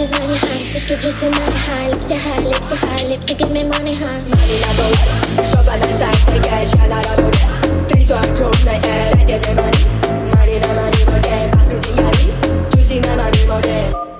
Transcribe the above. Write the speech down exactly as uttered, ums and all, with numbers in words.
is on your high, switch get juice in my high. Lips are high, lips are high, lips are give me money high. Money na go, shop on the side, the cash ya na do. Three so I go na eh, let them money. Money na money mo dem, back to the alley. Juicy na money mo dem.